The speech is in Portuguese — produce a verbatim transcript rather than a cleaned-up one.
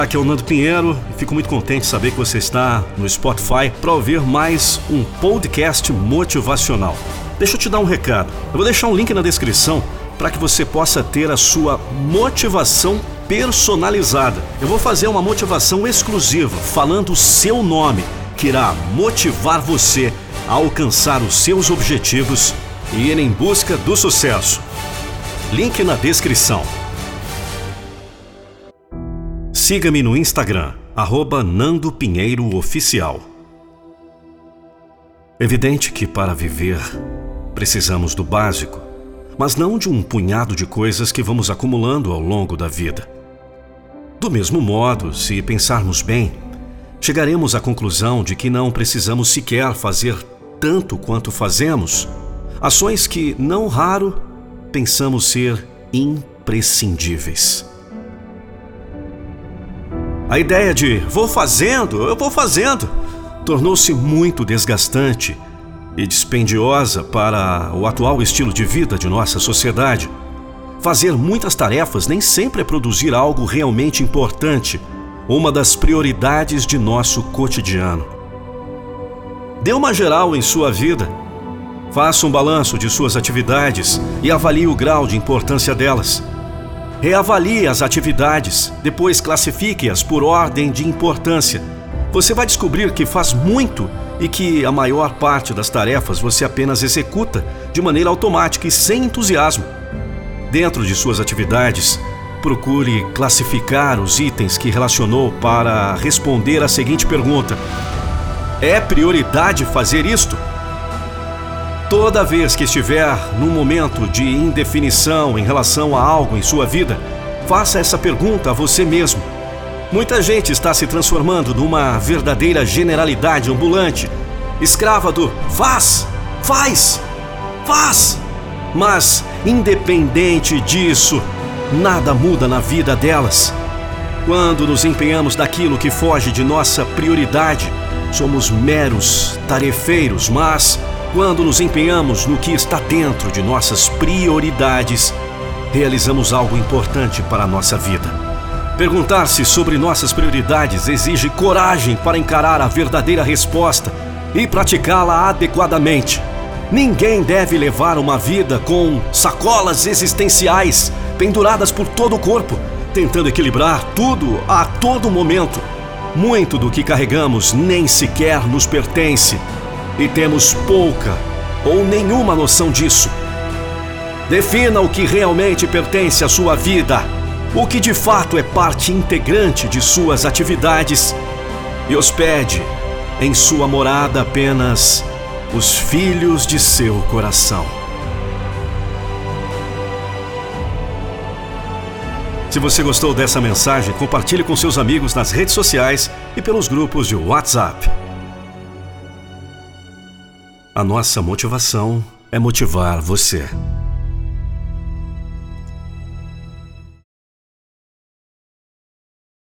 Aqui é o Nando Pinheiro e fico muito contente de saber que você está no Spotify para ouvir mais um podcast motivacional. Deixa eu te dar um recado. Eu vou deixar um link na descrição para que você possa ter a sua motivação personalizada. Eu vou fazer uma motivação exclusiva, falando o seu nome, que irá motivar você a alcançar os seus objetivos e ir em busca do sucesso. Link na descrição. Siga-me no Instagram, arroba Nando Pinheiro Oficial. Evidente que para viver precisamos do básico, mas não de um punhado de coisas que vamos acumulando ao longo da vida. Do mesmo modo, se pensarmos bem, chegaremos à conclusão de que não precisamos sequer fazer tanto quanto fazemos, ações que, não raro, pensamos ser imprescindíveis. A ideia de vou fazendo, eu vou fazendo, tornou-se muito desgastante e dispendiosa para o atual estilo de vida de nossa sociedade. Fazer muitas tarefas nem sempre é produzir algo realmente importante, uma das prioridades de nosso cotidiano. Dê uma geral em sua vida. Faça um balanço de suas atividades e avalie o grau de importância delas. Reavalie as atividades, depois classifique-as por ordem de importância. Você vai descobrir que faz muito e que a maior parte das tarefas você apenas executa de maneira automática e sem entusiasmo. Dentro de suas atividades, procure classificar os itens que relacionou para responder a seguinte pergunta: é prioridade fazer isto? Toda vez que estiver num momento de indefinição em relação a algo em sua vida, faça essa pergunta a você mesmo. Muita gente está se transformando numa verdadeira generalidade ambulante, escrava do faz, faz, faz. Mas, independente disso, nada muda na vida delas. Quando nos empenhamos naquilo que foge de nossa prioridade, somos meros tarefeiros, mas quando nos empenhamos no que está dentro de nossas prioridades, realizamos algo importante para a nossa vida. Perguntar-se sobre nossas prioridades exige coragem para encarar a verdadeira resposta e praticá-la adequadamente. Ninguém deve levar uma vida com sacolas existenciais penduradas por todo o corpo, tentando equilibrar tudo a todo momento. Muito do que carregamos nem sequer nos pertence. E temos pouca ou nenhuma noção disso. Defina o que realmente pertence à sua vida, o que de fato é parte integrante de suas atividades, e hospede em sua morada apenas os filhos de seu coração. Se você gostou dessa mensagem, compartilhe com seus amigos nas redes sociais e pelos grupos de WhatsApp. A nossa motivação é motivar você.